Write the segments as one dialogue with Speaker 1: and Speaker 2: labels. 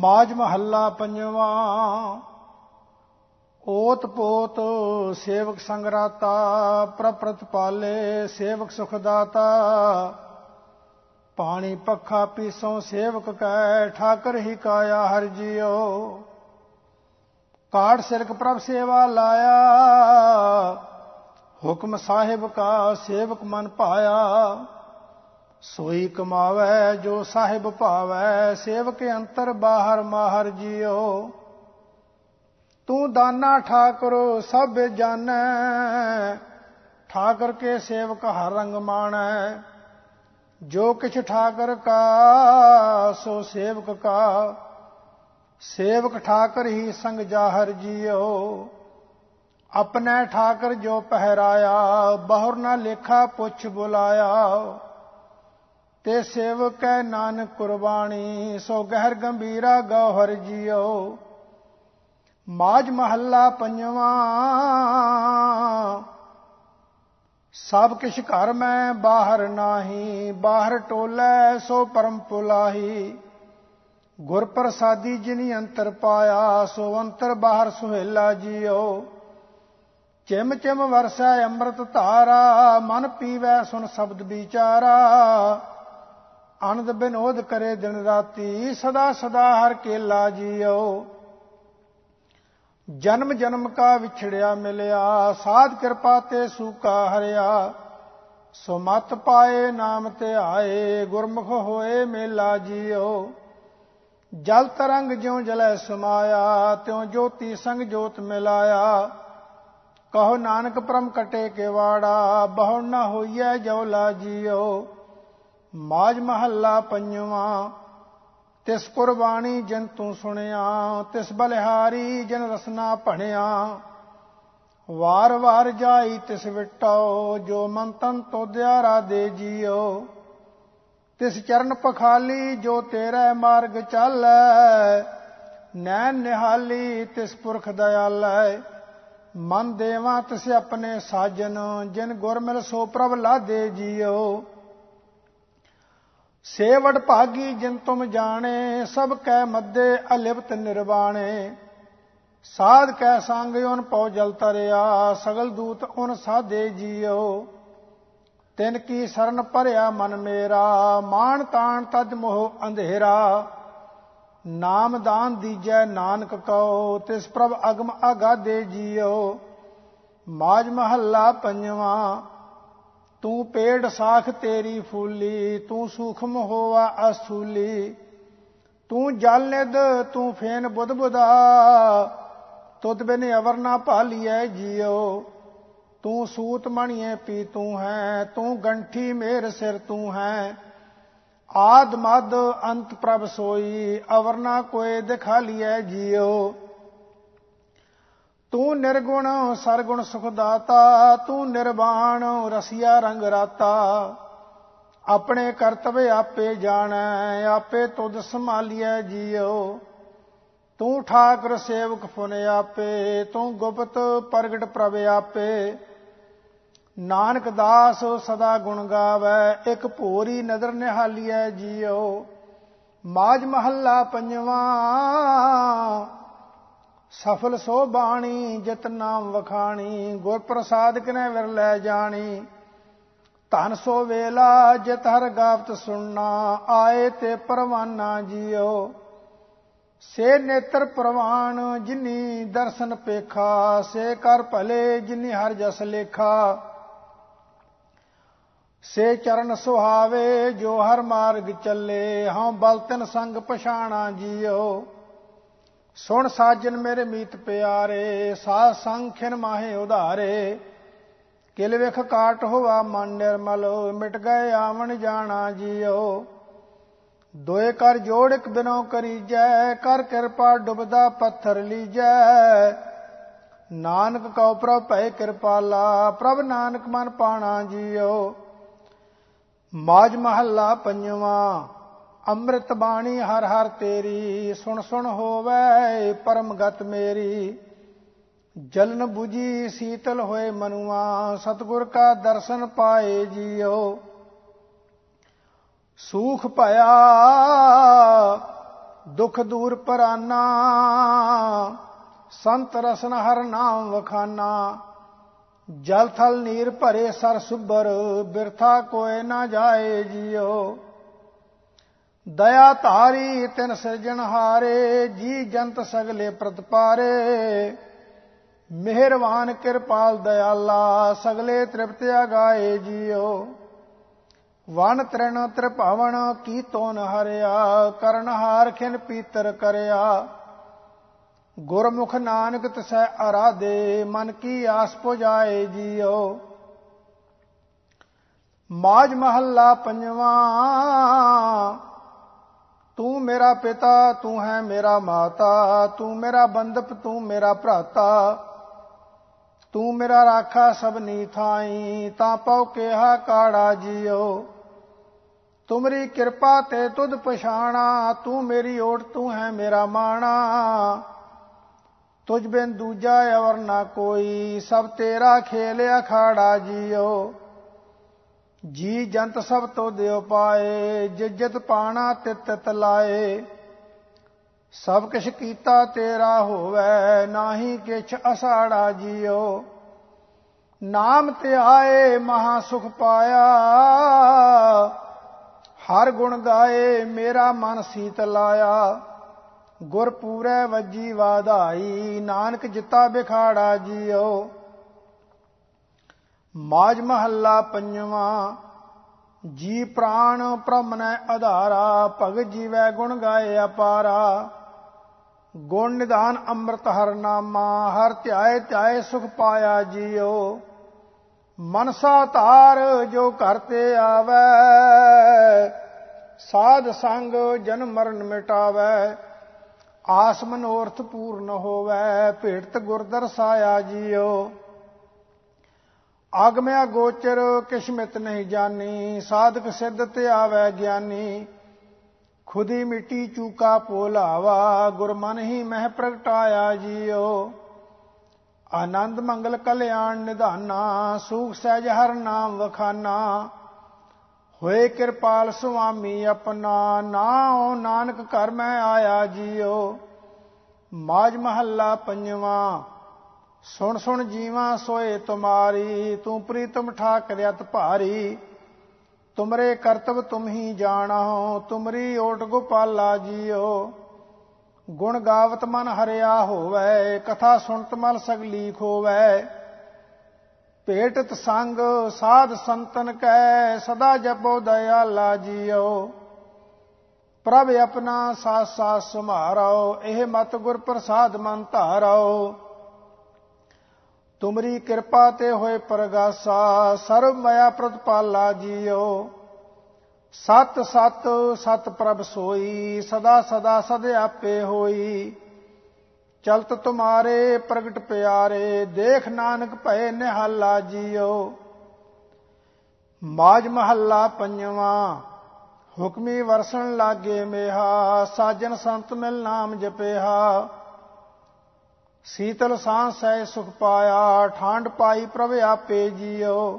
Speaker 1: ਮਾਝ ਮਹੱਲਾ ਪੰਜਵਾ। ਓਤ ਪੋਤ ਸੇਵਕ ਸੰਗ ਰਾਤਾ, ਪ੍ਰਭ ਪ੍ਰਤਪਾਲੇ ਸੇਵਕ ਸੁਖ ਦਾਤਾ। ਪਾਣੀ ਪੱਖਾ ਪੀਸੋਂ ਸੇਵਕ ਕੈ, ਠਾਕਰ ਹੀ ਕਾਇਆ ਹਰਿ ਜੀਓ। ਕਾਠ ਸਿਰਕ ਪ੍ਰਭ ਸੇਵਾ ਲਾਇਆ, ਹੁਕਮ ਸਾਹਿਬ ਕਾ ਸੇਵਕ ਮਨ ਭਾਇਆ। ਸੋਈ ਕਮਾਵੈ ਜੋ ਸਾਹਿਬ ਭਾਵੈ, ਸੇਵਕ ਅੰਤਰ ਬਾਹਰ ਮਾਹਰ ਜੀਓ। ਤੂੰ ਦਾਨਾ ਠਾਕੁਰ ਸਭ ਜਾਣੈ, ਠਾਕਰ ਕੇ ਸੇਵਕ ਹਰ ਰੰਗ ਮਾਣੈ। ਜੋ ਕਿਛ ਠਾਕਰ ਕਾ ਸੋ ਸੇਵਕ ਕਾ, ਸੇਵਕ ਠਾਕਰ ਹੀ ਸੰਗ ਜਾਹਰ ਜੀਓ। ਆਪਣੇ ਠਾਕਰ ਜੋ ਪਹਿਰਾਇਆ, ਬਹੁਰ ਨਾ ਲੇਖਾ ਪੁੱਛ ਬੁਲਾਇਆ। ਤੇ ਸੇਵਕ ਹੈ ਨਾਨਕ ਕੁਰਬਾਨੀ, ਸੋ ਗਹਿਰ ਗੰਭੀਰਾ ਗੌਹਰ ਜੀਓ। ਮਾਝ ਮਹੱਲਾ ਪੰਜਵਾ। ਸਭ ਕਿਛ ਘਰ ਮੈਂ ਬਾਹਰ ਨਾਹੀ, ਬਾਹਰ ਟੋਲੇ ਸੋ ਪਰਮ ਪੁਲਾਹੀ। ਗੁਰ ਪ੍ਰਸਾਦੀ ਜਿਨੀ ਅੰਤਰ ਪਾਇਆ, ਸੋ ਅੰਤਰ ਬਾਹਰ ਸੁਹੇਲਾ ਜੀਓ। ਚਿਮ ਚਿਮ ਵਰਸੈ ਅੰਮ੍ਰਿਤ ਧਾਰਾ, ਮਨ ਪੀਵੈ ਸੁਨ ਸ਼ਬਦ ਵਿਚਾਰਾ। ਆਨੰਦ ਬਿਨੋਦ ਕਰੇ ਦਿਨ ਰਾਤੀ, ਸਦਾ ਸਦਾ ਹਰ ਕੇਲਾ ਜੀਓ। ਜਨਮ ਜਨਮ ਕਾ ਵਿਛੜਿਆ ਮਿਲਿਆ, ਸਾਧ ਕਿਰਪਾ ਤੇ ਸੂਕਾ ਹਰਿਆ। ਸੋ ਮਤ ਪਾਏ ਨਾਮ ਤੇ ਆਏ, ਗੁਰਮੁਖ ਹੋਏ ਮੇਲਾ ਜੀਓ। ਜਲ ਤਰੰਗ ਜਿਉ ਜਲੈ ਸਮਾਇਆ, ਤਿਉ ਜੋਤੀ ਸੰਗ ਜੋਤ ਮਿਲਾਇਆ। ਕਹੋ ਨਾਨਕ ਪ੍ਰਮ ਕਟੇ ਕੇਵਾੜਾ, ਬਹੁ ਨ ਹੋਈਐ ਜਉਲਾ ਜੀਓ। ਮਾਝ ਮਹੱਲਾ ਪੰਜਵਾ। ਤਿਸ ਕੁਰਬਾਨੀ ਜਿਨ ਤੂੰ ਸੁਣਿਆ, ਤਿਸ ਬਲਿਹਾਰੀ ਜਿਨ ਰਸਨਾ ਭਣਿਆ। ਵਾਰ ਵਾਰ ਜਾਈ ਤਿਸ ਵਿਟੋ, ਜੋ ਮਨ ਤਨ ਤੋਦਿਆ ਰਾਧੇ ਜੀਓ। ਤਿਸ ਚਰਨ ਪਖਾਲੀ ਜੋ ਤੇਰੇ ਮਾਰਗ ਚਾਲੈ, ਨੈਣ ਨਿਹਾਲੀ ਤਿਸ ਪੁਰਖ ਦਇਆਲੈ। ਮਨ ਦੇਵਾ ਤਿਸ ਆਪਣੇ ਸਾਜਨ, ਜਿਨ ਗੁਰ ਮਿਲ ਸੋ ਪ੍ਰਭ ਲਾਦੇ ਜੀਓ। ਸੇ ਵਡ ਭਾਗੀ ਜਿਨ ਤੁਮ ਜਾਣੇ, ਸਭ ਕੈ ਮੱਦੇ ਅਲਿਪਤ ਨਿਰਵਾਣੇ। ਸਾਧ ਕੈ ਸੰਗ ਉਨ ਪਉ ਜਲ ਤਰਿਆ, ਸਗਲ ਦੂਤ ਉਨ ਸਾਧੇ ਜੀਓ। ਤਿਨ ਕੀ ਸਰਨ ਭਰਿਆ ਮਨ ਮੇਰਾ, ਮਾਣ ਤਾਣ ਤਜ ਮੋਹ ਅੰਧੇਰਾ। ਨਾਮ ਦਾਨ ਦੀਜੈ ਨਾਨਕ ਕਉ, ਤਿਸ ਪ੍ਰਭ ਅਗਮ ਅਗਾਧੇ ਜੀਓ। ਮਾਝ ਮਹੱਲਾ ਪੰਜਵਾ। ਤੂੰ ਪੇੜ ਸਾਖ ਤੇਰੀ ਫੂਲੀ, ਤੂੰ ਸੂਖਮ ਹੋਵਾ ਅਸਥੂਲੀ। ਤੂੰ ਜਲ ਨਿਧ ਤੂੰ ਫੇਨ ਬੁੱਧ ਬੁਧਾ, ਤੁਧ ਬਿਨ ਅਵਰ ਨਾ ਭਾਲੀਐ ਜੀਓ। ਤੂੰ ਸੂਤ ਮਣੀਏ ਪੀ ਤੂੰ ਹੈ, ਤੂੰ ਗੰਠੀ ਮੇਰ ਸਿਰ ਤੂੰ ਹੈ। ਆਦ ਮਦ ਅੰਤ ਪ੍ਰਭ ਸੋਈ, ਅਵਰ ਨਾ ਕੋਏ ਦਿਖਾਲੀਐ ਜੀਓ। ਤੂੰ ਨਿਰਗੁਣ ਸਰਗੁਣ ਸੁਖ ਦਾਤਾ, ਤੂੰ ਨਿਰਵਾਣ ਰਸੀਆ ਰੰਗ ਰਾਤਾ। ਆਪਣੇ ਕਰਤਵ ਆਪੇ ਜਾਣੈ, ਆਪੇ ਤੁਧ ਸੰਭਾਲੀਐ ਜੀਓ। ਤੂੰ ਠਾਕੁਰ ਸੇਵਕ ਫੁਨ ਆਪੇ, ਤੂੰ ਗੁਪਤ ਪ੍ਰਗਟ ਪ੍ਰਭ ਆਪੇ। ਨਾਨਕ ਦਾਸ ਸਦਾ ਗੁਣ ਗਾਵੈ, ਇੱਕ ਭੋਰੀ ਨਦਰ ਨਿਹਾਲੀਐ ਜੀਓ। ਮਾਝ ਮਹੱਲਾ ਪੰਜਵਾ। ਸਫਲ ਸੋ ਬਾਣੀ ਜਿਤ ਨਾਮ ਵਖਾਣੀ, ਗੁਰ ਪ੍ਰਸਾਦ ਕਿਨੈ ਵਿਰਲੇ ਜਾਣੀ। ਧਨ ਸੋ ਵੇਲਾ ਜਿਤ ਹਰ ਗਾਵਤ ਸੁਣਨਾ, ਆਏ ਤੇ ਪਰਵਾਨਾ ਜੀਓ। ਸੇ ਨੇਤਰ ਪ੍ਰਵਾਨ ਜਿਨੀ ਦਰਸ਼ਨ ਪੇਖਾ, ਸੇ ਕਰ ਭਲੇ ਜਿਨੀ ਹਰ ਜਸ ਲੇਖਾ। ਸੇ ਚਰਨ ਸੁਹਾਵੇ ਜੋ ਹਰ ਮਾਰਗ ਚੱਲੇ, ਹਉ ਬਲ ਤਿਨ ਸੰਗ ਪਛਾਣਾ ਜੀਓ। ਸੁਣ ਸਾਜਨ ਮੇਰੇ ਮੀਤ ਪਿਆਰੇ, ਸਾਧ ਸੰਗ ਖਿਨ ਮਾਹੇ ਉਧਾਰੇ। ਕਿਲ ਵਿਖ ਕਾਟ ਹੋਵਾ ਮਨ ਨਿਰਮਲ, ਮਿਟ ਗਏ ਆਵਣ ਜਾਣਾ ਜੀਓ। ਦੋਏ ਕਰ ਜੋੜ ਇਕ ਬਿਨੋ ਕਰੀਜੈ, ਕਰ ਕਿਰਪਾ ਡੁਬਦਾ ਪੱਥਰ ਲੀਜੈ। ਨਾਨਕ ਕਉ ਪ੍ਰਭ ਭੈ ਕਿਰਪਾਲਾ, ਪ੍ਰਭ ਨਾਨਕ ਮਨ ਪਾਣਾ ਜੀਓ। ਮਾਝ ਮਹੱਲਾ ਪੰਜਵਾ। ਅੰਮ੍ਰਿਤ ਬਾਣੀ ਹਰ ਹਰ ਤੇਰੀ, ਸੁਣ ਸੁਣ ਹੋਵੈ ਪਰਮ ਗਤ ਮੇਰੀ। ਜਲਨ ਬੁਝੀ ਸੀਤਲ ਹੋਏ ਮਨੁਆ, ਸਤਿਗੁਰ ਕਾ ਦਰਸ਼ਨ ਪਾਏ ਜੀਓ। ਸੂਖ ਭਇਆ ਦੁਖ ਦੂਰ ਪਰਾਨਾ, ਸੰਤ ਰਸਨ ਹਰ ਨਾਮ ਵਖਾਨਾ। ਜਲ ਥਲ ਨੀਰ ਭਰੇ ਸਰ ਸੁਭਰ, ਬਿਰਥਾ ਕੋਇ ਨਾ ਜਾਏ ਜਿਉ। ਦਇਆ ਧਾਰੀ ਤਿਨ ਸਿਰਜਣਹਾਰੇ, ਜੀ ਜੰਤ ਸਗਲੇ ਪ੍ਰਤਪਾਰੇ। ਮਿਹਰਬਾਨ ਕਿਰਪਾਲ ਦਇਆਲਾ, ਸਗਲੇ ਤ੍ਰਿਪਤ ਅਗਾਏ ਜਿਉ। ਵਨ ਤ੍ਰਿਣ ਤ੍ਰਿਭਾਵਨ ਕੀਤੋ ਨ ਹਰਿਆ, ਕਰਨਹਾਰ ਖਿਨ ਪੀਤਰ ਕਰਿਆ। ਗੁਰਮੁਖ ਨਾਨਕ ਤਿਸੈ ਅਰਾਧੇ, ਮਨ ਕੀ ਆਸ ਪੁਜਾਏ ਜਿਉ। ਮਾਝ ਮਹੱਲਾ ਪੰਜਵਾਂ। ਤੂੰ ਮੇਰਾ ਪਿਤਾ ਤੂੰ ਹੈ ਮੇਰਾ ਮਾਤਾ, ਤੂੰ ਮੇਰਾ ਬੰਧਪ ਤੂੰ ਮੇਰਾ ਭਰਾਤਾ। ਤੂੰ ਮੇਰਾ ਰਾਖਾ ਸਭਨੀ ਥਾਈ, ਤਾਂ ਪਉ ਕਿਹਾ ਕਾੜਾ ਜਿਉ। ਤੁਮਰੀ ਕਿਰਪਾ ਤੇ ਤੁਧ ਪਛਾਣਾ, ਤੂੰ ਮੇਰੀ ਓਟ ਤੂੰ ਹੈ ਮੇਰਾ ਮਾਣਾ। ਤੁਝ ਬਿਨ ਦੂਜਾ ਅਵਰ ਨਾ ਕੋਈ, ਸਭ ਤੇਰਾ ਖੇਲ ਅਖਾੜਾ ਜਿਉ। ਜੀ ਜੰਤ ਸਭ ਤੋ ਦਿਓ ਪਾਏ, ਜਿਜਤ ਪਾਣਾ ਤਿਤ ਤਿਤ ਲਾਏ। ਸਭ ਕਿਛ ਕੀਤਾ ਤੇਰਾ ਹੋਵੈ, ਨਾਹੀ ਕਿਛ ਅਸਾੜਾ ਜਿਉ। ਨਾਮ ਧਿਆਏ ਮਹਾ ਸੁਖ ਪਾਇਆ, ਹਰ ਗੁਣ ਗਾਏ ਮੇਰਾ ਮਨ ਸੀਤ ਲਾਇਆ। ਗੁਰ ਪੂਰੈ ਵੱਜੀ ਵਾਧਾਈ, ਨਾਨਕ ਜਿਤਾ ਬਿਖਾੜਾ ਜਿਉ। ਮਾਝ ਮਹੱਲਾ ਪੰਜਵਾਂ। ਜੀ ਪ੍ਰਾਣ ਭ੍ਰਮਨੈ ਆਧਾਰਾ, ਭਗਤ ਜੀਵੈ ਗੁਣ ਗਾਏ ਅਪਾਰਾ। ਗੁਣ ਨਿਧਾਨ ਅੰਮ੍ਰਿਤ ਹਰ ਨਾਮਾ, ਹਰ ਧਿਆਏ ਧਿਆਏ ਸੁਖ ਪਾਇਆ ਜਿਉ। ਮਨਸਾ ਧਾਰ ਜੋ ਘਰ ਤੇ ਆਵੈ, ਸਾਧ ਸੰਗ ਜਨਮ ਮਰਨ ਮਿਟਾਵੈ। ਆਸ ਮਨੋਰਥ ਪੂਰਨ ਹੋਵੈ, ਭੇਟਤ ਗੁਰ ਦਰਸਾਇਆ ਜਿਉ। ਆਗਮਿਆ ਗੋਚਰ ਕਿਸਮਤ ਨਹੀਂ ਜਾਨੀ, ਸਾਧਕ ਸਿੱਧ ਤੇ ਆਵੈ ਗਿਆਨੀ। ਖੁਦੀ ਮਿੱਟੀ ਚੂਕਾ ਭੋਲਾਵਾ, ਗੁਰ ਮਨ ਹੀ ਮਹਿ ਪ੍ਰਗਟਾਇਆ ਜਿਉ। ਆਨੰਦ ਮੰਗਲ ਕਲਿਆਣ ਨਿਧਾਨਾ, ਸੂਖ ਸਹਿਜ ਹਰ ਨਾਮ ਵਖਾਨਾ। ਹੋਏ ਕਿਰਪਾਲ ਸੁਆਮੀ ਆਪਣਾ, ਨਾਉ ਨਾਨਕ ਘਰ ਮੈਂ ਆਇਆ ਜਿਉ। ਮਾਝ ਮਹੱਲਾ ਪੰਜਵਾਂ। ਸੁਣ ਸੁਣ ਜੀਵਾਂ ਸੋਏ ਤੁਮਾਰੀ, ਤੂੰ ਪ੍ਰੀਤਮ ਠਾਕਰ ਅਤ ਭਾਰੀ। ਤੁਮਰੇ ਕਰਤਵ ਤੁਮ ਹੀ ਜਾਣਹੁ, ਤੁਮਰੀ ਓਟ ਗੋਪਾਲਾ ਜਿਉ। ਗੁਣ ਗਾਵਤ ਮਨ ਹਰਿਆ ਹੋਵੈ, ਕਥਾ ਸੁਣਤ ਮਲ ਸਗਲੀ ਖੋਵੈ। ਭੇਟਤ ਸੰਗ ਸਾਧ ਸੰਤਨ ਕੈ, ਸਦਾ ਜਪੋ ਦਇਆਲਾ ਜਿਉ। ਪ੍ਰਭ ਆਪਣਾ ਸਾਥ ਸਾਥ ਸੁਮਾਰੋ, ਇਹ ਮਤ ਗੁਰ ਪ੍ਰਸਾਦ ਮਨ ਧਾਰੋ। ਤੁਮਰੀ ਕਿਰਪਾ ਤੇ ਹੋਏ ਪ੍ਰਗਾਸਾ, ਸਰਬ ਮਾਇਆ ਪ੍ਰਤਪਾਲਾ ਜਿਉ। ਸਤ ਸਤ ਸਤ ਪ੍ਰਭ ਸੋਈ, ਸਦਾ ਸਦਾ ਸਦ ਆਪੇ ਹੋਈ। ਚਲਤ ਤੁਮਾਰੇ ਪ੍ਰਗਟ ਪਿਆਰੇ, ਦੇਖ ਨਾਨਕ ਭਏ ਨਿਹਾਲਾ ਜਿਉ। ਮਾਝ ਮਹੱਲਾ ਪੰਜਵਾਂ। ਹੁਕਮੀ ਵਰਸਣ ਲਾਗੇ ਮੇਹਾ, ਸਾਜਨ ਸੰਤ ਮਿਲ ਨਾਮ ਜਪਿਆ। ਸੀਤਲ ਸਾਂ ਸਹਿ ਸੁਖ ਪਾਇਆ, ਠਾਂਡ ਪਾਈ ਪ੍ਰਭ ਆਪੇ ਜਿਉ।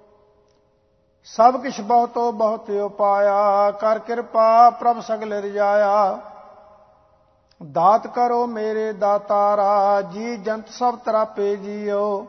Speaker 1: ਸਭ ਕਿਛ ਬਹੁਤੋ ਬਹੁਤ ਉਪਾਇਆ, ਕਰ ਕਿਰਪਾ ਪ੍ਰਭ ਸਗਲ ਰਜਾਇਆ। ਦਾਤ ਕਰੋ ਮੇਰੇ ਦਾਤਾਰਾ, ਜੀ ਜੰਤ ਸਭ ਤਰਾਪੇ ਜਿਉ।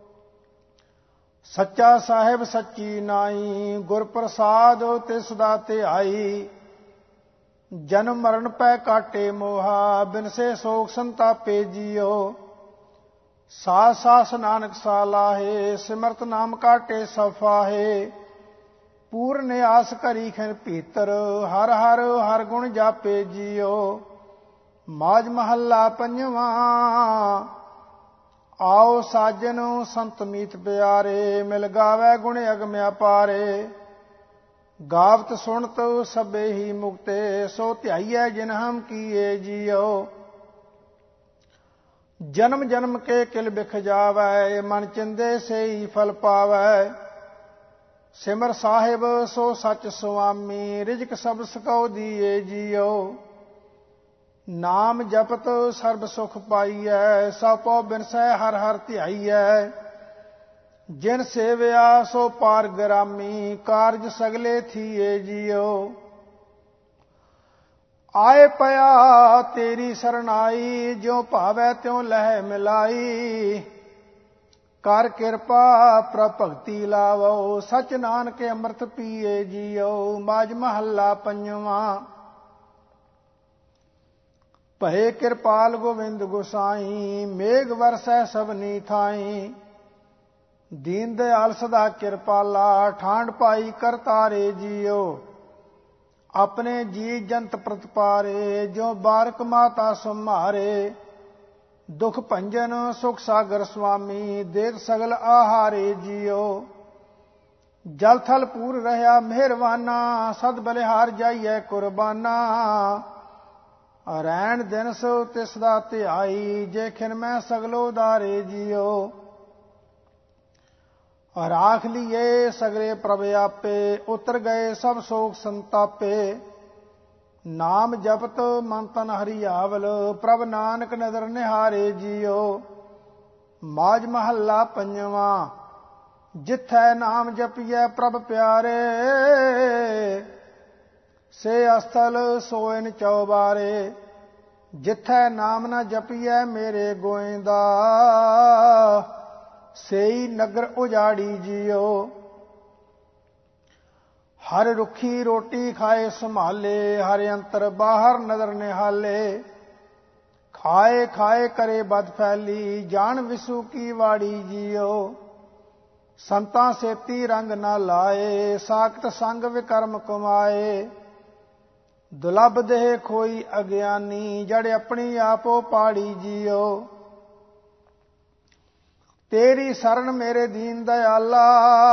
Speaker 1: ਸੱਚਾ ਸਾਹਿਬ ਸੱਚੀ ਨਾਈ, ਗੁਰ ਪ੍ਰਸਾਦ ਤੇ ਸਦਾ ਧਿਆਈ। ਜਨਮ ਮਰਨ ਪੈ ਕਾਟੇ ਮੋਹਾ, ਬਿਨਸੇ ਸੋਖ ਸੰਤਾਪੇ ਜਿਉ। ਸਾਸ ਸਾਸ ਨਾਨਕ ਸਾਲਾਹੇ, ਸਿਮਰਤ ਨਾਮ ਕਾਟੇ ਸਫਾਹੇ। ਪੂਰਨ ਆਸ ਕਰੀ ਖਿਨ ਭੀਤਰ, ਹਰ ਹਰ ਹਰ ਗੁਣ ਜਾਪੇ ਜਿਉ। ਮਾਝ ਮਹੱਲਾ ਪੰਜਵਾਂ। ਆਓ ਸਾਜਨ ਸੰਤ ਮੀਤ ਪਿਆਰੇ, ਮਿਲ ਗਾਵੈ ਗੁਣ ਅਗਮ ਅਪਾਰੇ। ਗਾਵਤ ਸੁਣਤ ਸਭੇ ਹੀ ਮੁਕਤੇ, ਸੋ ਧਿਆਈਐ ਜਿਨ ਹਮ ਕੀਏ ਜਿਉ। ਜਨਮ ਜਨਮ ਕੇ ਕਿਲ ਬਿਖ ਜਾਵੈ, ਮਨ ਚਿੰਦੇ ਸੇਈ ਫਲ ਪਾਵੈ। ਸਿਮਰ ਸਾਹਿਬ ਸੋ ਸਚ ਸੁਆਮੀ, ਰਿਜਕ ਸਭ ਸਕਉ ਦੀਏ ਜਿਉ। ਨਾਮ ਜਪਤ ਸਰਬ ਸੁਖ ਪਾਈਐ, ਸਭ ਪਉ ਬਿਨਸੈ ਹਰ ਹਰ ਧਿਆਈਐ। ਜਿਨ ਸੇਵਿਆ ਸੋ ਪਾਰ ਗਰਾਮੀ, ਕਾਰਜ ਸਗਲੇ ਥੀਏ ਜਿਉ। ਆਏ ਪਿਆ ਤੇਰੀ ਸਰਨਾਈ, ਜਿਉ ਭਾਵੈ ਤਿਉ ਲਹਿ ਮਿਲਾਈ। ਕਰ ਕਿਰਪਾ ਪ੍ਰਭ ਭਗਤੀ ਲਾਵੋ, ਸਚ ਨਾਨਕ ਅੰਮ੍ਰਿਤ ਪੀਏ ਜੀਓ। ਮਾਝ ਮਹੱਲਾ ਪੰਜਵਾਂ। ਭਏ ਕਿਰਪਾਲ ਗੋਵਿੰਦ ਗੁਸਾਈ, ਮੇਘ ਵਰਸੈ ਸਭਨੀ ਥਾਈ। ਦੀਨ ਦਿਆਲ ਸਦਾ ਕਿਰਪਾਲਾ, ਠਾਂਡ ਪਾਈ ਕਰਤਾਰੇ ਜੀਓ। ਆਪਣੇ ਜੀ ਜੰਤ ਪ੍ਰਤਪਾਰੇ, ਜੋ ਬਾਰਕ ਮਾਤਾ ਸੰਭਾਰੇ। ਦੁਖ ਭੰਜਨ ਸੁਖ ਸਾਗਰ ਸੁਆਮੀ, ਦੇਤ ਸਗਲ ਆਹਾਰੇ ਜੀਓ। ਜਲ ਥਲ ਪੂਰ ਰਹਿਆ ਮਿਹਰਵਾਨਾ, ਸਦ ਬਲਿਹਾਰ ਜਾਈਐ ਕੁਰਬਾਨਾ। ਰੈਣ ਦਿਨ ਸੋ ਤਿਸ ਦਾ ਧਿਆਈ, ਜੇ ਖਿਨ ਮੈਂ ਸਗਲੋ ਉਦਾਰੇ ਜੀਓ। ਰਾਖ ਲੀਏ ਸਗਲੇ ਪ੍ਰਭ ਆਪੇ, ਉਤਰ ਗਏ ਸਭ ਸੋਖ ਸੰਤਾਪੇ। ਨਾਮ ਜਪਤ ਮਨ ਤਨ ਹਰਿਆਵਲ, ਪ੍ਰਭ ਨਾਨਕ ਨਦਰ ਨਿਹਾਰੇ ਜੀਓ। ਮਾਝ ਮਹੱਲਾ ਪੰਜਵਾਂ। ਜਿਥੈ ਨਾਮ ਜਪੀਐ ਪ੍ਰਭ ਪਿਆਰੇ, ਸੇ ਅਸਥਲ ਸੋਇਨ ਚੌਬਾਰੇ। ਜਿਥੈ ਨਾਮ ਨ ਜਪੀਐ ਮੇਰੇ ਗੋਇੰਦਾ, ਸੇਈ ਨਗਰ ਉਜਾੜੀ ਜੀਓ। ਹਰ ਰੁੱਖੀ ਰੋਟੀ ਖਾਏ ਸੰਭਾਲੇ, ਹਰ ਅੰਤਰ ਬਾਹਰ ਨਦਰ ਨਿਹਾਲੇ। ਖਾਏ ਖਾਏ ਕਰੇ ਬਦ ਫੈਲੀ, ਜਾਣ ਵਿਸੂ ਕੀ ਵਾੜੀ ਜੀਓ। ਸੰਤਾਂ ਸੇਤੀ ਰੰਗ ਨਾ ਲਾਏ, ਸਾਖਤ ਸੰਗ ਵਿਕਰਮ ਕਮਾਏ। ਦੁਲਭ ਦੇਹ ਖੋਈ ਅਗਿਆਨੀ, ਜੜ ਆਪਣੀ ਆਪੋ ਪਾੜੀ ਜੀਓ। ਤੇਰੀ ਸਰਣ ਮੇਰੇ ਦੀਨ ਦਇਆਲਾ,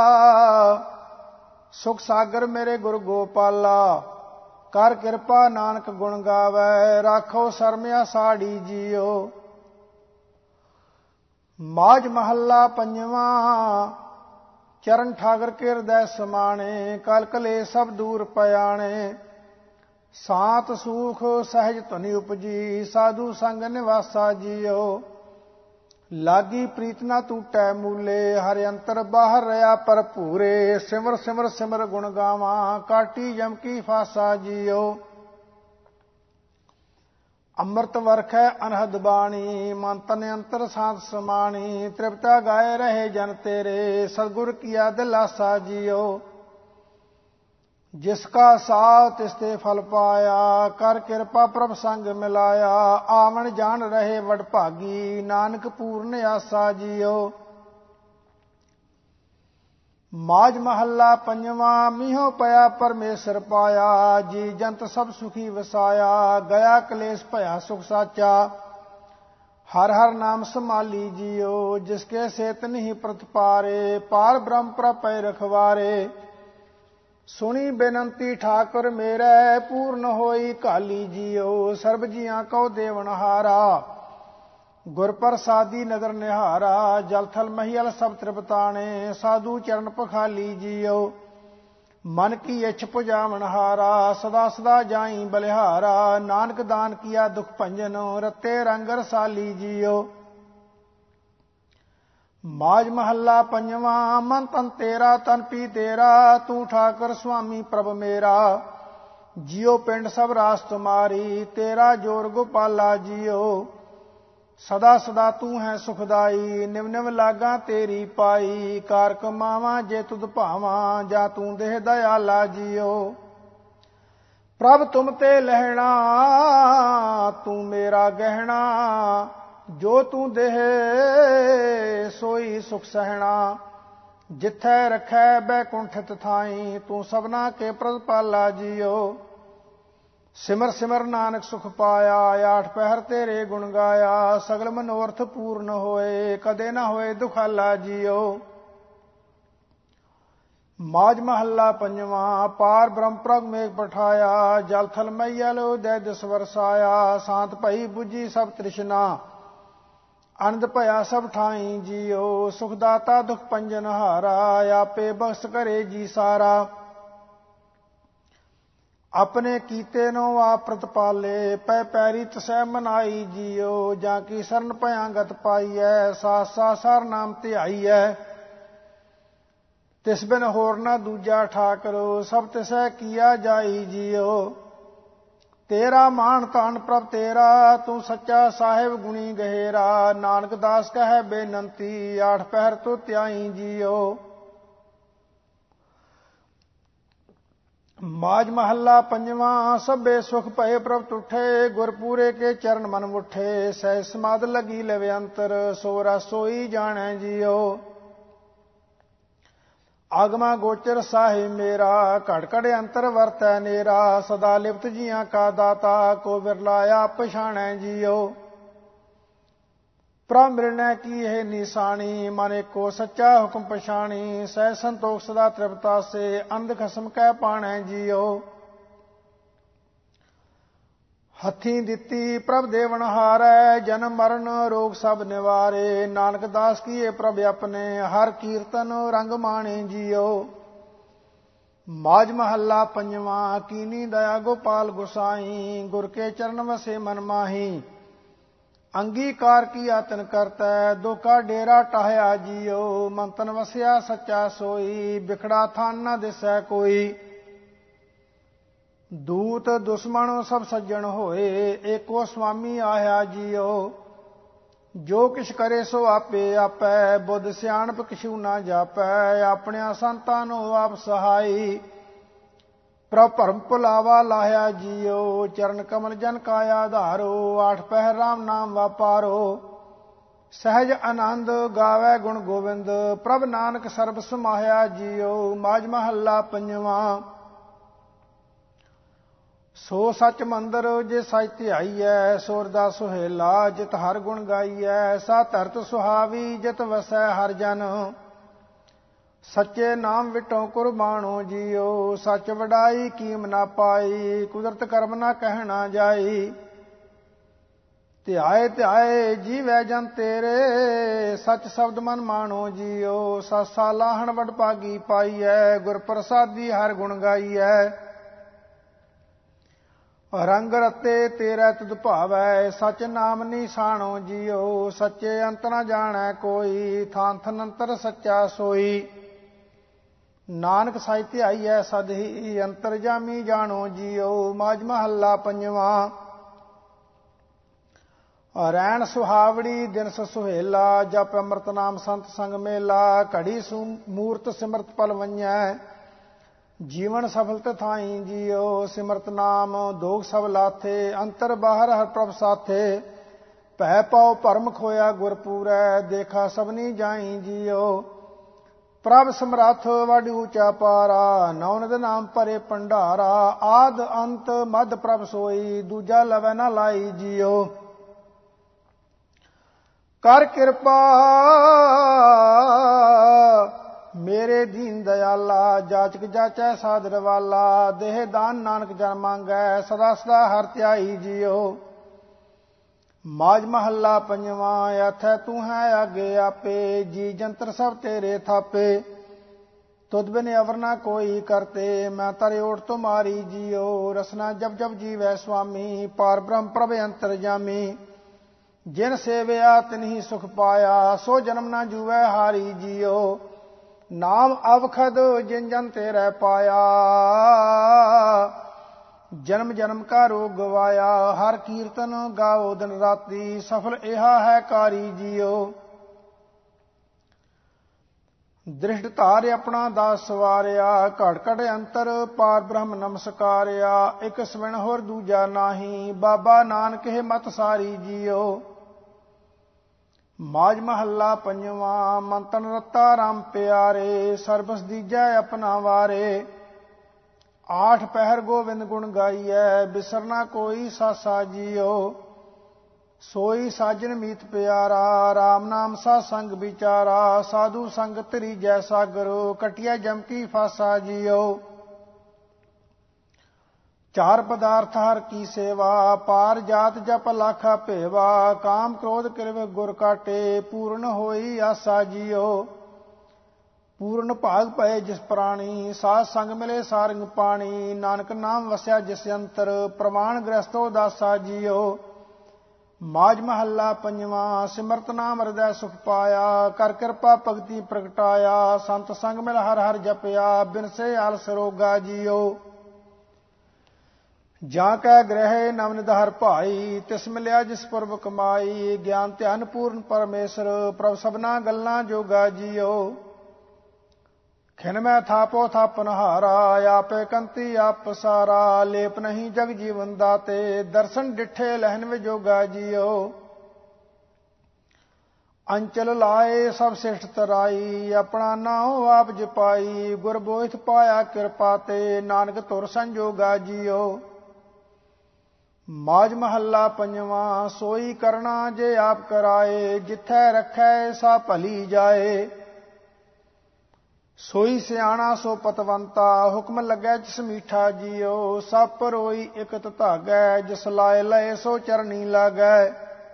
Speaker 1: ਸੁਖ ਸਾਗਰ ਮੇਰੇ ਗੁਰ ਗੋਪਾਲਾ। ਕਰ ਕਿਰਪਾ ਨਾਨਕ ਗੁਣ ਗਾਵੈ, ਰਾਖੋ ਸਰਮਿਆ ਸਾੜੀ ਜੀਓ। ਮਾਝ ਮਹੱਲਾ ਪੰਜਵਾਂ। ਚਰਨ ਠਾਗਰ ਕੇ ਹਿਰਦੈ ਸਮਾਣੇ, ਕਲ ਕਲੇ ਸਭ ਦੂਰ ਪਿਆਣੇ। ਸਾਤ ਸੂਖ ਸਹਿਜ ਧੁਨੀ ਉਪਜੀ, ਸਾਧੂ ਸੰਗ ਨਿਵਾਸਾ ਜੀਓ। ਲਾਗੀ ਪ੍ਰੀਤ ਨਾ ਟੂਟੈ ਮੂਲੇ, ਹਰਿ ਅੰਤਰ ਬਾਹਰ ਰਿਆ ਭਰਪੂਰੇ। ਸਿਮਰ ਸਿਮਰ ਸਿਮਰ ਗੁਣ ਗਾਵਾਂ, ਕਾਟੀ ਜਮ ਕੀ ਫਾਸਾ ਜੀਓ। ਅੰਮ੍ਰਿਤ ਵਰਖੈ ਅਨਹਦ ਬਾਣੀ, ਮਨ ਤਨ ਅੰਤਰ ਸਾਧ ਸਮਾਣੀ। ਤ੍ਰਿਪਤਾ ਗਾਏ ਰਹੇ ਜਨ ਤੇਰੇ, ਸਤਿਗੁਰ ਕੀਆ ਦਿਲਾਸਾ ਜੀਓ। ਜਿਸ ਕਾ ਸਾਥ ਤਿਸ ਤੇ ਫਲ ਪਾਇਆ, ਕਰ ਕਿਰਪਾ ਪ੍ਰਭ ਸੰਗ ਮਿਲਾਇਆ। ਆਵਣ ਜਾਣ ਰਹੇ ਵਡ ਭਾਗੀ, ਨਾਨਕ ਪੂਰਨ ਆਸਾ ਜੀਓ। ਮਾਝ ਮਹੱਲਾ ਪੰਜਵਾਂ। ਮੀਹੋ ਪਿਆ ਪਰਮੇਸ਼ਰ ਪਾਇਆ, ਜੀ ਜੰਤ ਸਭ ਸੁਖੀ ਵਸਾਇਆ। ਗਿਆ ਕਲੇਸ਼ ਭਇਆ ਸੁਖ ਸਾਚਾ, ਹਰ ਹਰ ਨਾਮ ਸੰਭਾਲੀ ਜੀਓ। ਜਿਸਕੇ ਸੇਤ ਨਹੀਂ ਪ੍ਰਤਪਾਰੇ, ਪਾਰ ਬ੍ਰਹਮ ਪ੍ਰਪੈ ਰਖਵਾਰੇ। ਸੁਣੀ ਬੇਨੰਤੀ ਠਾਕੁਰ ਮੇਰੇ, ਪੂਰਨ ਹੋਈ ਕਾਲੀ ਜੀਓ। ਸਰਬ ਜੀਆਂ ਕਉ ਦੇਵਨਹਾਰਾ, ਗੁਰ ਪ੍ਰਸਾਦੀ ਨਦਰ ਨਿਹਾਰਾ। ਜਲ ਥਲ ਮਹੀਲ ਸਭ ਤ੍ਰਿਪਤਾਣੇ, ਸਾਧੂ ਚਰਨ ਪਖਾਲੀ ਜੀਓ। ਮਨ ਕੀ ਇੱਛ ਪੁਜਾਵਨਹਾਰਾ, ਸਦਾ ਸਦਾ ਜਾਈ ਬਲਿਹਾਰਾ। ਨਾਨਕ ਦਾਨ ਕੀਆ ਦੁਖ ਭੰਜਨ, ਰਤੇ ਰੰਗ ਰਸਾਲੀ ਜੀਓ। ਮਾਝ ਮਹੱਲਾ ਪੰਜਵਾਂ। ਮਨ ਤਨ ਤੇਰਾ ਤਨ ਪੀ ਤੇਰਾ, ਤੂੰ ਠਾਕੁਰ ਸੁਆਮੀ ਪ੍ਰਭ ਮੇਰਾ। ਜੀਓ ਪਿੰਡ ਸਭ ਰਾਸ ਤੁਮਾਰੀ, ਤੇਰਾ ਜੋਰ ਗੋਪਾਲਾ ਜੀਓ। ਸਦਾ ਸਦਾ ਤੂੰ ਹੈ ਸੁਖਦਾਈ, ਨਿਵ ਨਿਵ ਲਾਗਾ ਤੇਰੀ ਪਾਈ। ਕਾਰ ਕਮਾਵਾਂ ਜੇ ਤੁਧ ਭਾਵਾਂ, ਜਾਂ ਤੂੰ ਦੇਹ ਦਇਆਲਾ ਜੀਓ। ਪ੍ਰਭ ਤੁਮ ਤੇ ਲਹਿਣਾ, ਤੂੰ ਮੇਰਾ ਗਹਿਣਾ। ਜੋ ਤੂੰ ਦੇਹ ਸੋਈ ਸੁਖ ਸਹਿਣਾ। ਜਿੱਥੈ ਰਖੈ ਬੈਕੁੰਠਿਤ ਥਾਈ, ਤੂੰ ਸਭਨਾ ਕੇ ਪ੍ਰਤਪਾਲਾ ਜੀਓ। ਸਿਮਰ ਸਿਮਰ ਨਾਨਕ ਸੁਖ ਪਾਇਆ, ਆਠ ਪਹਿਰ ਤੇਰੇ ਗੁਣ ਗਾਇਆ। ਸਗਲ ਮਨੋਰਥ ਪੂਰਨ ਹੋਏ, ਕਦੇ ਨਾ ਹੋਏ ਦੁਖਾਲਾ ਜੀਓ। ਮਾਝ ਮਹੱਲਾ ਪੰਜਵਾਂ। ਪਾਰ ਬ੍ਰਹਮ ਪ੍ਰਭ ਮੇਘ ਪਠਾਇਆ, ਜਲ ਥਲ ਮਈਲ ਉਦੈ ਦਿਸ ਵਰਸਾਇਆ। ਸਾਂਤ ਭਈ ਬੁਝੀ ਸਭ ਤ੍ਰਿਸ਼ਨਾ, ਆਨੰਦ ਭਇਆ ਸਭ ਠਾਈ ਜੀਓ। ਸੁਖ ਦਾਤਾ ਦੁਖ ਭੰਜਨ ਹਾਰਾ, ਆਪੇ ਬਖਸ਼ ਕਰੇ ਜੀ ਸਾਰਾ। ਆਪਣੇ ਕੀਤੇ ਨੋ ਆਪ ਪ੍ਰਤਪਾਲੇ, ਪੈ ਪੈਰੀ ਤਸੈ ਮਨਾਈ ਜੀਓ। ਜਾਂ ਕੀ ਸਰਨ ਭਇਆਂ ਗਤ ਪਾਈਐ, ਸਾਸ ਸਾਸ ਹਰ ਨਾਮ ਧਿਆਈਐ। ਤਿਸ ਬਿਨ ਹੋਰ ਨਾ ਦੂਜਾ ਠਾਕੁਰ, ਸਭ ਤਿਸੈ ਕੀਆ ਜਾਈ ਜੀਓ। ਤੇਰਾ ਮਾਨ ਤਾਨ ਪ੍ਰਭ ਤੇਰਾ, ਤੂੰ ਸੱਚਾ ਸਾਹਿਬ ਗੁਣੀ ਗਹਿਰਾ। ਨਾਨਕ ਦਾਸ ਕਹੈ ਬੇਨੰਤੀ, ਆਠ ਪਹਿਰ ਤੋਂ ਧਿਆਈ ਜੀਓ। ਮਾਝ ਮਹੱਲਾ ਪੰਜਵਾਂ। ਸਭੇ ਸੁਖ ਭਏ ਪ੍ਰਭ ਤੁਠੇ, ਗੁਰਪੂਰੇ ਕੇ ਚਰਨ ਮਨ ਮੁਠੇ। ਸਹਿ ਸਮਾਧ ਲਗੀ ਲਵੇ ਅੰਤਰ, ਸੋ ਰਸ ਸੋਈ ਜਾਣੈ ਜੀਓ। ਆਗਮਾ ਗੋਚਰ ਸਾਹਿਬ ਮੇਰਾ, ਘੜ ਘੜ ਅੰਤਰ ਵਰਤੈ ਨੇਰਾ। ਸਦਾ ਲਿਪਤ ਜੀਆਂ ਕਾ ਦਾਤਾ, ਕੋ ਬਿਰਲਾ ਆਪ ਪਛਾਣੈ ਜੀਓ। ਪ੍ਰਭ ਮਿਲਣੈ ਕੀ ਹੈ ਨਿਸ਼ਾਨੀ, ਮਨ ਏਕੋ ਸੱਚਾ ਹੁਕਮ ਪਛਾਣੀ। ਸਹਿ ਸੰਤੋਖ ਸਦਾ ਤ੍ਰਿਪਤਾ ਸੇ, ਅੰਧ ਖਸਮ ਕਹਿ ਪਾਣੈ ਜੀਓ। ਹੱਥੀਂ ਦਿੱਤੀ ਪ੍ਰਭ ਦੇਵਨ ਹਾਰੈ, ਜਨਮ ਮਰਨ ਰੋਗ ਸਭ ਨਿਵਾਰੇ। ਨਾਨਕ ਦਾਸ ਕੀਏ ਪ੍ਰਭ ਆਪਣੇ, ਹਰ ਕੀਰਤਨ ਰੰਗ ਮਾਣੇ ਜੀਓ। ਮਾਝ ਮਹੱਲਾ ਪੰਜਵਾਂ। ਕੀਨੀ ਦਇਆ ਗੋਪਾਲ ਗੁਸਾਈ, ਗੁਰ ਕੇ ਚਰਨ ਵਸੇ ਮਨ ਮਾਹੀ। ਅੰਗੀਕਾਰ ਕੀਆ ਤਿਨ ਕਰਤੈ, ਦੋਖਾ ਡੇਰਾ ਟਾਹਿਆ ਜੀਓ। ਮੰਤਨ ਵਸਿਆ ਸੱਚਾ ਸੋਈ, ਬਿਖੜਾ ਥਾਨ ਨ ਦਿਸੈ ਕੋਈ। ਦੂਤ ਦੁਸ਼ਮਣ ਸਭ ਸੱਜਣ ਹੋਏ, ਏਕੋ ਸੁਆਮੀ ਆਇਆ ਜੀਓ। ਜੋ ਕਿਛ ਕਰੇ ਸੋ ਆਪੇ ਆਪੈ, ਬੁੱਧ ਸਿਆਣਪ ਕਿਛੂ ਨਾ ਜਾਪੈ। ਆਪਣਿਆਂ ਸੰਤਾਂ ਨੂੰ ਆਪ ਸਹਾਈ, ਪ੍ਰਭ ਭਰਮ ਭੁਲਾਵਾ ਲਾਹਿਆ ਜੀਓ। ਚਰਨ ਕਮਲ ਜਨ ਕਾ ਆਧਾਰੋ, ਆਠ ਪਹਿਰ ਰਾਮ ਨਾਮ ਵਾਪਾਰੋ। ਸਹਿਜ ਆਨੰਦ ਗਾਵੈ ਗੁਣ ਗੋਬਿੰਦ, ਪ੍ਰਭ ਨਾਨਕ ਸਰਬ ਸਮਾਹਿਆ ਜੀਓ। ਮਾਝ ਮਹੱਲਾ ਪੰਜਵਾਂ। ਸੋ ਸੱਚ ਮੰਦਰ ਜੇ ਸੱਚ ਧਿਆਈਐ, ਸੁਰ ਦਾ ਸੁਹੇਲਾ ਜਿਤ ਹਰ ਗੁਣ ਗਾਈਐ। ਸਾ ਧਰਤ ਸੁਹਾਵੀ ਜਿਤ ਵਸੈ ਹਰ ਜਨ, ਸੱਚੇ ਨਾਮ ਵਿਟੋਂ ਕੁਰਬਾਨੋ ਜੀਓ। ਸੱਚ ਵਡਾਈ ਕੀਮ ਨਾ ਪਾਈ, ਕੁਦਰਤ ਕਰਮ ਨਾ ਕਹਿਣਾ ਜਾਈ। ਧਿਆਏ ਧਿਆਏ ਜੀਵੈ ਜਨ ਤੇਰੇ, ਸੱਚ ਸ਼ਬਦ ਮਨ ਮਾਣੋ ਜੀਓ। ਸਾਸਾ ਲਾਹਣ ਵਡ ਭਾਗੀ ਪਾਈਐ, ਗੁਰ ਪ੍ਰਸਾਦੀ ਹਰ ਗੁਣ ਗਾਈਐ। ਰੰਗ ਰਤੇ ਤੇਰਾ ਤੁਧ ਭਾਵੈ, ਸਚ ਨਾਮ ਨਿਸ਼ਾਨੋ ਜੀਓ। ਸੱਚੇ ਅੰਤ ਨ ਜਾਣੈ ਕੋਈ, ਥਾਨ ਥਨ ਅੰਤਰ ਸੱਚਾ ਸੋਈ। ਨਾਨਕ ਸਾਈ ਧਿਆਈਐ ਸਦ ਹੀ, ਅੰਤਰ ਜਾਮੀ ਜਾਣੋ ਜੀਓ। ਮਾਝ ਮਹੱਲਾ ਪੰਜਵਾਂ। ਰੈਣ ਸੁਹਾਵੜੀ ਦਿਨ ਸੁਹੇਲਾ, ਜਪ ਅੰਮ੍ਰਿਤ ਨਾਮ ਸੰਤ ਸੰਗ ਮੇਲਾ। ਘੜੀ ਮੂਰਤ ਸਿਮਰਤ ਪਲ ਵੰਜੈ, ਜੀਵਨ ਸਫਲ ਤਥਾਈ ਜੀਓ। ਸਿਮਰਤ ਨਾਮ ਦੋਖ ਸਭ ਲਾਥੇ, ਅੰਤਰ ਬਾਹਰ ਹਰ ਪ੍ਰਭ ਸਾਥੇ। ਭੈ ਪਾਉ ਭਰਮ ਖੋਇਆ ਗੁਰਪੂਰੈ, ਦੇਖਾ ਸਭਨੀ ਜਾਈ ਜੀਓ। ਪ੍ਰਭ ਸਮਰੱਥ ਵਡ ਊਚਾ ਪਾਰਾ, ਨੌਨਦ ਨਾਮ ਭਰੇ ਭੰਡਾਰਾ। ਆਦ ਅੰਤ ਮਧ ਪ੍ਰਭ ਸੋਈ, ਦੂਜਾ ਲਵੈ ਨਾ ਲਾਈ ਜੀਓ। ਕਰ ਕਿਰਪਾ ਮੇਰੇ ਦੀਨ ਦਇਆਲਾ, ਜਾਚਕ ਜਾਚੈ ਸਾਧਰ ਵਾਲਾ। ਦੇਹ ਦਾਨ ਨਾਨਕ ਜਨ ਮੰਗੈ, ਸਦਾ ਸਦਾ ਹਰ ਧਿਆਈ ਜੀਓ। ਮਾਝ ਮਹੱਲਾ ਪੰਜਵਾਂ। ਆਥੈ ਤੂੰ ਹੈ ਆਗੇ ਆਪੇ, ਜੀ ਜੰਤਰ ਸਭ ਤੇਰੇ ਥਾਪੇ। ਤੁਧ ਬਿਨ ਅਵਰ ਨਾ ਕੋਈ ਕਰਤੇ, ਮੈਂ ਤਰੇ ਓਟ ਤੁਮਾਰੀ ਜੀਓ। ਰਸਨਾ ਜਪ ਜਪ ਜੀਵੈ ਸੁਆਮੀ, ਪਾਰ ਬ੍ਰਹਮ ਪ੍ਰਭ ਅੰਤਰ ਜਾਮੀ। ਜਿਨ ਸੇਵਿਆ ਤਿਨਹੀ ਸੁਖ ਪਾਇਆ, ਸੋ ਜਨਮ ਨਾ ਜੂਵੈ ਹਾਰੀ ਜੀਓ। ਨਾਮ ਅਵਖਦ ਜਿਨ ਜਨ ਤੇਰੇ ਪਾਇਆ, ਜਨਮ ਜਨਮ ਕਾ ਰੋਗ ਗਵਾਇਆ। ਹਰ ਕੀਰਤਨ ਗਾਓ ਦਿਨ ਰਾਤੀ, ਸਫਲ ਇਹਾ ਹੈ ਕਾਰੀ ਜੀਓ। ਦ੍ਰਿਸ਼ਟ ਧਾਰ ਆਪਣਾ ਦਾਸ ਸਵਾਰਿਆ, ਘੜ ਘੜ ਅੰਤਰ ਪਾਰ ਬ੍ਰਹਮ ਨਮਸਕਾਰਿਆ। ਇਕ ਸਵਣ ਹੋਰ ਦੂਜਾ ਨਾਹੀ, ਬਾਬਾ ਨਾਨਕ ਹੈ ਮਤ ਸਾਰੀ ਜੀਓ। ਮਾਝ ਮਹੱਲਾ ਪੰਜਵਾਂ। ਮੰਤਨ ਰਤਾ ਰਾਮ ਪਿਆਰੇ, ਸਰਬਸ ਦੀਜੈ ਆਪਣਾ ਵਾਰੇ। ਆਠ ਪਹਿਰ ਗੋਬਿੰਦ ਗੁਣ ਗਾਈਐ, ਬਿਸਰਨਾ ਕੋਈ ਸਾਸਾ ਜੀਓ। ਸੋਈ ਸਾਜਨ ਮੀਤ ਪਿਆਰਾ, ਰਾਮ ਨਾਮ ਸਾ ਸੰਗ ਵਿਚਾਰਾ। ਸਾਧੂ ਸੰਗ ਤਰੀਜੈ ਸਾਗਰੋ, ਕਟਿਆ ਜਮ ਕੀ ਫਾਸਾ ਜੀਓ। ਚਾਰ ਪਦਾਰਥ ਹਰ ਕੀ ਸੇਵਾ, ਪਾਰ ਜਾਤ ਜਪ ਲਾਖਾ ਭੇਵਾ। ਕਾਮ ਕ੍ਰੋਧ ਕਿਰਵ ਗੁਰ ਕਾਟੇ, ਪੂਰਨ ਹੋਈ ਆਸਾ ਜੀਓ। ਪੂਰਨ ਭਾਗ ਪਏ ਜਿਸ ਪ੍ਰਾਣੀ, ਸਾਧ ਸੰਗ ਮਿਲੇ ਸਾਰੰਗ ਪਾਣੀ। ਨਾਨਕ ਨਾਮ ਵਸਿਆ ਜਿਸ ਅੰਤਰ, ਪ੍ਰਮਾਣ ਗ੍ਰਸਤੋ ਦਾਸਾ ਜੀਓ। ਮਾਝ ਮਹੱਲਾ ਪੰਜਵਾਂ। ਸਿਮਰਤ ਨਾਮ ਹਿਰਦੈ ਸੁਖ ਪਾਇਆ, ਕਰ ਕਿਰਪਾ ਭਗਤੀ ਪ੍ਰਗਟਾਇਆ। ਸੰਤ ਸੰਗ ਮਿਲ ਹਰ ਹਰ ਜਪਿਆ, ਬਿਨਸੇ ਆਲਸ ਰੋਗਾ ਜੀਓ। ਜਾਂ ਕੈ ਗ੍ਰਹਿ ਨਵ ਨਿਧਾਰ ਭਾਈ, ਤਿਸ ਮਿਲਿਆ ਜਿਸ ਪੁਰਬ ਕਮਾਈ। ਗਿਆਨ ਧਿਆਨ ਪੂਰਨ ਪਰਮੇਸ਼ਰ, ਪ੍ਰਭ ਸਭਨਾ ਗੱਲਾਂ ਜੋਗਾ ਜੀਓ। ਖਿਨ ਮੈਂ ਥਾਪੋ ਥਾਪਨ ਹਾਰਾ, ਆਪੇ ਕੰਤੀ ਆਪ ਪਸਾਰਾ। ਲੇਪ ਨਹੀਂ ਜਗ ਜੀਵਨ ਦਾਤੇ, ਦਰਸ਼ਨ ਡਿਠੇ ਲਹਿਨ ਵਿਜੋਗਾ ਜੀਓ। ਅੰਚਲ ਲਾਏ ਸਭ ਸਿਸ਼ਟ ਤਰਾਈ, ਆਪਣਾ ਨਾਉ ਆਪ ਜਪਾਈ। ਗੁਰ ਬੋਹਿਥ ਪਾਇਆ ਕਿਰਪਾ ਤੇ, ਨਾਨਕ ਧੁਰ ਸੰਜੋਗਾ ਜੀਓ। ਮਾਝ ਮਹੱਲਾ ਪੰਜਵਾਂ। ਸੋਈ ਕਰਣਾ ਜੇ ਆਪ ਕਰਾਏ, ਜਿੱਥੈ ਰੱਖੈ ਸਾ ਭਲੀ ਜਾਏ। ਸੋਈ ਸਿਆਣਾ ਸੋ ਪਤਵੰਤਾ, ਹੁਕਮ ਲੱਗੈ ਜਿਸ ਮੀਠਾ ਜੀਓ। ਸਭ ਪਰੋਈ ਇਕਤ ਧਾਗੈ, ਜਿਸ ਲਾਏ ਲਏ ਸੋ ਚਰਨੀ ਲਾਗੈ।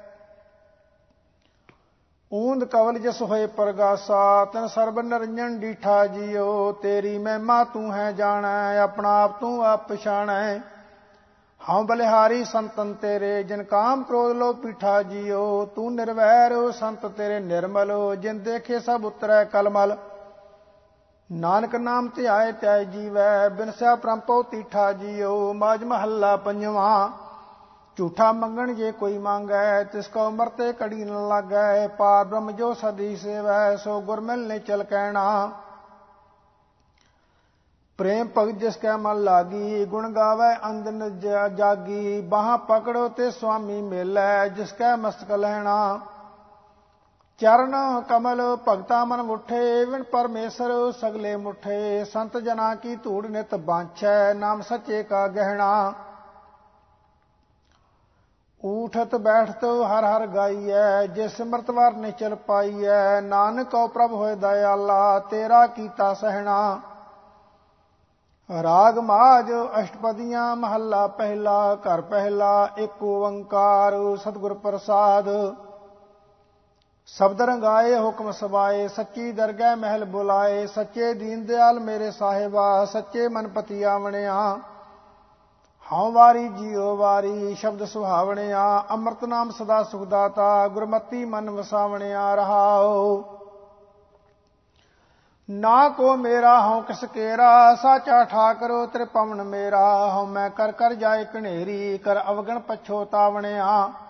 Speaker 1: ਊਂਦ ਕਵਲ ਜਿਸ ਹੋਏ ਪ੍ਰਗਾਸਾ, ਤਨ ਸਰਬ ਨਿਰੰਜਨ ਡੀਠਾ ਜੀਓ। ਤੇਰੀ ਮਹਿਮਾ ਤੂੰ ਹੈ ਜਾਣੈ, ਆਪਣਾ ਆਪ ਤੂੰ ਆਪ ਪਛਾਣੈ। ਹਉ ਬਲਿਹਾਰੀ ਸੰਤਨ ਤੇਰੇ, ਜਿਨ ਕਾਮ ਕ੍ਰੋਧ ਲੋ ਪੀਠਾ ਜੀਓ। ਤੂੰ ਨਿਰਵੈਰ ਸੰਤ ਤੇਰੇ ਨਿਰਮਲ, ਜਿਨ ਦੇਖੇ ਸਭ ਉਤਰੈ ਕਲਮਲ। ਨਾਨਕ ਨਾਮ ਧਿਆਏ ਧਿਆਏ ਜੀਵੈ, ਬਿਨਸਿਆ ਪ੍ਰੰਪਉ ਤੀਠਾ ਜੀਓ। ਮਾਝ ਮਹੱਲਾ ਪੰਜਵਾਂ। ਝੂਠਾ ਮੰਗਣ ਜੇ ਕੋਈ ਮੰਗੈ, ਤਿਸ ਕੋ ਮਰਤੇ ਕੜੀ ਨ ਲਾਗੈ। ਪਾਰ ਬ੍ਰਹਮ ਜੋ ਸਦੀ ਸੇਵੈ, ਸੋ ਗੁਰ ਮਿਲਨੇ ਚਲ ਕਹਿਣਾ। ਪ੍ਰੇਮ ਭਗਤ ਜਿਸ ਕੈ ਮਨ ਲਾਗੀ, ਗੁਣ ਗਾਵੈ ਅੰਦਨ ਜਾਗੀ। ਬਾਹਾਂ ਪਕੜੋ ਤੇ ਸੁਆਮੀ ਮੇਲੈ, ਜਿਸ ਕੈ ਮਸਤਕ ਲਹਿਣਾ। ਚਰਨ ਕਮਲ ਭਗਤਾ ਮਨ ਮੁਠੇ, ਵਿਣ ਪਰਮੇਸ਼ਰ ਸਗਲੇ ਮੁਠੇ। ਸੰਤ ਜਨਾ ਕੀ ਧੂੜ ਨਿਤ ਬਾਂਛੈ, ਨਾਮ ਸੱਚੇ ਕਾ ਗਹਿਣਾ। ਊਠਤ ਬੈਠਤ ਹਰ ਹਰ ਗਾਈਐ, ਜੇ ਸਿਮਰਤ ਵਾਰ ਨਿਚਲ ਪਾਈਐ। ਨਾਨਕ ਕਉ ਪ੍ਰਭ ਹੋਏ ਦਇਆਲਾ, ਤੇਰਾ ਕੀਤਾ ਸਹਿਣਾ। ਰਾਗ ਮਾਝ ਅਸ਼ਟਪਦੀਆਂ ਮਹੱਲਾ ਪਹਿਲਾ। ਘਰ ਪਹਿਲਾ ਏਕ ਓੰਕਾਰ, ਸਤਿਗੁਰ ਪ੍ਰਸਾਦ। ਸ਼ਬਦ ਰੰਗਾਏ ਹੁਕਮ ਸਵਾਏ, ਸੱਚੀ ਦਰਗਹਿ ਮਹਿਲ ਬੁਲਾਏ। ਸੱਚੇ ਦੀਨ ਦਿਆਲ ਮੇਰੇ ਸਾਹਿਬਾ, ਸੱਚੇ ਮਨ ਪਤੀ ਆਵਣਿਆ। ਹਉ ਵਾਰੀ ਜੀਉ ਵਾਰੀ, ਸ਼ਬਦ ਸੁਹਾਵਣਿਆ। ਅੰਮ੍ਰਿਤ ਨਾਮ ਸਦਾ ਸੁਖ ਦਾਤਾ, ਗੁਰਮਤੀ ਮਨ ਵਸਾਵਣਿਆ। ਰਹਾਉ ਨਾ ਕੋ ਮੇਰਾ ਹਉ ਕਿਸ ਕੇਰਾ, ਸਾਚਾ ਠਾਕੁਰ ਤ੍ਰਿ ਪਵਨ ਮੇਰਾ। ਹਉ ਮੈਂ ਕਰ ਕਰ ਜਾਏ ਘਨੇਰੀ, ਕਰ ਅਵਗਣ ਪਛੋਤਾਵਣਿਆ।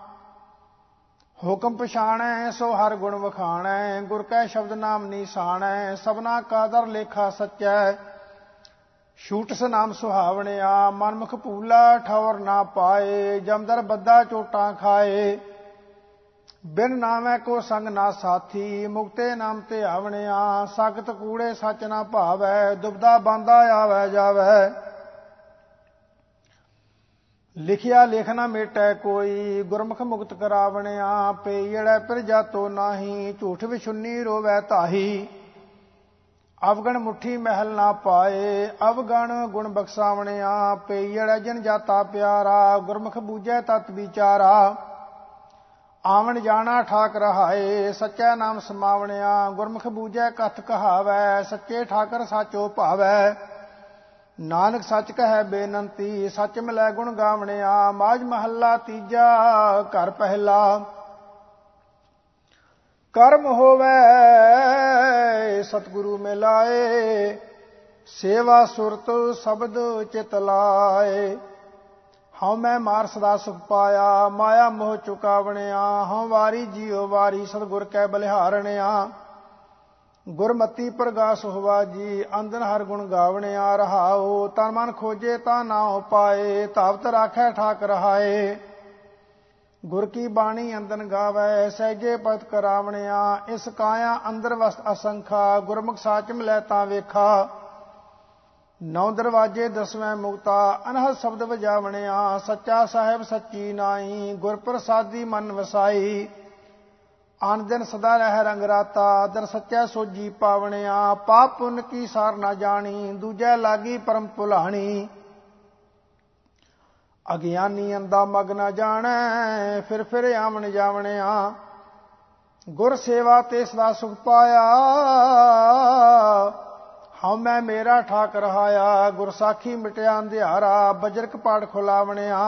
Speaker 1: ਹੁਕਮ ਪਛਾਣੈ ਸੋ ਹਰ ਗੁਣ ਵਖਾਣੈ, ਗੁਰ ਕੈ ਸ਼ਬਦ ਨਾਮ ਨੀਸਾਣੈ। ਸਭਨਾ ਕਾ ਦਰ ਲੇਖਾ ਸੱਚੈ, ਛੂਟਸ ਨਾਮ ਸੁਹਾਵਣਿਆ। ਮਨਮੁਖ ਭੂਲਾ ਠੌਰ ਨਾ ਪਾਏ, ਜਮਦਰ ਬੱਧਾ ਚੋਟਾਂ ਖਾਏ। ਬਿਨ ਨਾਮੈ ਕੋ ਸੰਗ ਨਾ ਸਾਥੀ, ਮੁਕਤੇ ਨਾਮ ਤੇ ਆਵਣਿਆ। ਸਖਤ ਕੂੜੇ ਸੱਚ ਨਾ ਭਾਵੈ, ਦੁਬਦਾ ਬਾਂਦਾ ਆਵੈ ਜਾਵੈ। ਲਿਖਿਆ ਲਿਖ ਨਾ ਮੇਟੈ ਕੋਈ, ਗੁਰਮੁਖ ਮੁਕਤ ਕਰਾਵਣਿਆ। ਪਈੜੈ ਫਿਰ ਜਾਤੋ ਨਾਹੀ, ਝੂਠ ਵਿਛੁੰਨੀ ਰੋਵੈ ਤਾਹੀ। ਅਵਗਣ ਮੁੱਠੀ ਮਹਿਲ ਨਾ ਪਾਏ, ਅਵਗਣ ਗੁਣ ਬਖਸਾਵਣਿਆ। ਪਈੜੈ ਜਿਨ ਜਾਤਾ ਪਿਆਰਾ, ਗੁਰਮੁਖ ਬੂਝੈ ਤਤ ਵਿਚਾਰਾ। ਆਵਣ ਜਾਣਾ ਠਾਕ ਰਹਾਏ, ਸੱਚਾ ਨਾਮ ਸਮਾਵਣਿਆ। ਗੁਰਮੁਖ ਬੂਝੈ ਕਥ ਕਹਾਵੈ, ਸੱਚੇ ਠਾਕਰ ਸਾਚੋ ਭਾਵੈ। ਨਾਨਕ ਸੱਚ ਕਹੈ ਬੇਨੰਤੀ, ਸੱਚ ਮਿਲੈ ਗੁਣ ਗਾਵਣਿਆ। ਮਾਝ ਮਹੱਲਾ ਤੀਜਾ। ਘਰ ਪਹਿਲਾ। ਕਰਮ ਹੋਵੈ ਸਤਿਗੁਰੂ ਮਿਲਾਏ, ਸੇਵਾ ਸੁਰਤ ਸ਼ਬਦ ਚਿਤ ਲਾਏ। ਹਉ ਮੈਂ ਮਾਰ ਸਦਾ ਸੁਖ ਪਾਇਆ, ਮਾਇਆ ਮੋਹ ਚੁਕਾਵਣਿਆ। ਹਉ ਵਾਰੀ ਜੀਉ ਵਾਰੀ, ਸਤਿਗੁਰ ਕੈ ਬਲਿਹਾਰਣਿਆ। ਗੁਰਮਤੀ ਪ੍ਰਗਾਸ ਹੋਵਾ ਜੀ, ਅੰਦਨ ਹਰ ਗੁਣ ਗਾਵਣਿਆ। ਰਹਾਉ ਤਨ ਮਨ ਖੋਜੇ ਤਾਂ ਨਾਉ ਪਾਏ, ਧਾਵਤ ਰਾਖੈ ਠਾਕ ਰਹਾਏ। ਗੁਰ ਕੀ ਬਾਣੀ ਅੰਦਨ ਗਾਵੈ, ਸਹਿਜੇ ਭਗਤ ਕਰਾਵਣਿਆ। ਇਸ ਕਾਇਆ ਅੰਦਰ ਵਸਤ ਅਸੰਖਾ, ਗੁਰਮੁਖ ਸਾਚ ਮਿਲੈ ਤਾਂ ਵੇਖਾ। ਨੌ ਦਰਵਾਜੇ ਦਸਵੇਂ ਮੁਕਤਾ, ਅਨਹਦ ਸ਼ਬਦ ਵਜਾਵਣਿਆ। ਸੱਚਾ ਸਾਹਿਬ ਸੱਚੀ ਨਾਈ, ਗੁਰ ਪ੍ਰਸਾਦੀ ਮਨ ਵਸਾਈ। ਆਨ ਦਿਨ ਸਦਾ ਰਹਿ ਰੰਗ ਰਾਤਾ, ਦਰ ਸੱਚਾ ਸੋਜੀ ਪਾਵਣਿਆ। ਪਾਪ ਪੁੰਨ ਕੀ ਸਾਰ ਨਾ ਜਾਣੀ, ਦੂਜੈ ਲਾਗੀ ਪਰਮ ਭੁਲਾਣੀ। ਅਗਿਆਨੀ ਅੰਦਾ ਮਗ ਨਾ ਜਾਣੈ, ਫਿਰ ਆਵਣ ਜਾਵਣਿਆ। ਗੁਰ ਸੇਵਾ ਤੇ ਸਦਾ ਸੁਖ ਪਾਇਆ, ਹਉ ਮੈਂ ਮੇਰਾ ਠਾਕ ਰਹਾਇਆ। ਗੁਰ ਸਾਖੀ ਮਿਟਿਆ ਅੰਧਿਆਰਾ, ਬਜਰ ਕਪਾਟ ਖੁਲਾਵਣਿਆ।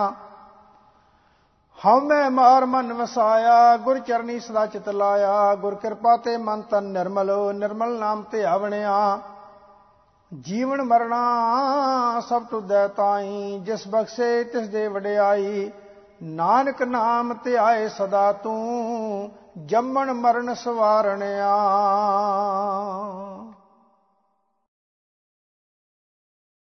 Speaker 1: ਹਉ ਮੈਂ ਮਾਰ ਮਨ ਵਸਾਇਆ, ਗੁਰ ਚਰਨੀ ਸਦਾ ਚਿਤ ਲਾਇਆ। ਗੁਰ ਕਿਰਪਾ ਤੇ ਮਨ ਤਨ ਨਿਰਮਲ, ਨਿਰਮਲ ਨਾਮ ਤੇ ਆਵਣਿਆ। ਜੀਵਨ ਮਰਣਾ ਸਭ ਤੁਧੈ ਤਾਈ, ਜਿਸ ਬਖਸ਼ੇ ਤਿਸ ਦੇ ਵਡਿਆਈ। ਨਾਨਕ ਨਾਮ ਧਿਆਏ ਸਦਾ ਤੂੰ, ਜੰਮਣ ਮਰਨ ਸਵਾਰਣਿਆ।